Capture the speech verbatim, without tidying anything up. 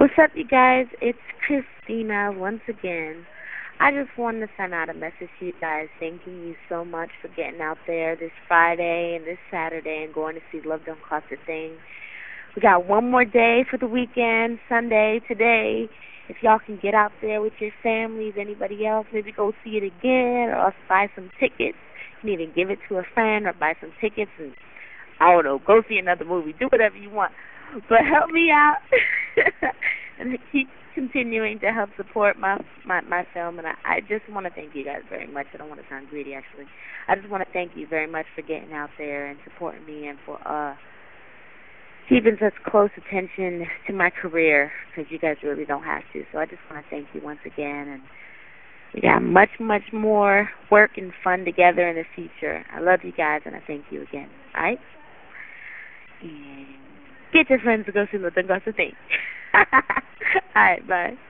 What's up, you guys? It's Christina once again. I just wanted to send out a message to you guys thanking you so much for getting out there this Friday and this Saturday and going to see Love Don't Cost a Thing. We got one more day for the weekend, Sunday, today. If y'all can get out there with your families, anybody else, maybe go see it again or else buy some tickets. You can even give it to a friend or buy some tickets and, I don't know, go see another movie. Do whatever you want. But help me out and keep continuing to help support my my, my film. And I, I just want to thank you guys very much. I don't want to sound greedy, actually. I just want to thank you very much for getting out there and supporting me and for uh, keeping such close attention to my career, because you guys really don't have to. So I just want to thank you once again. And we got much, much more work and fun together in the future. I love you guys, and I thank you again. All right? And get your friends to go see Love Don't Cost a Thing. All right, bye.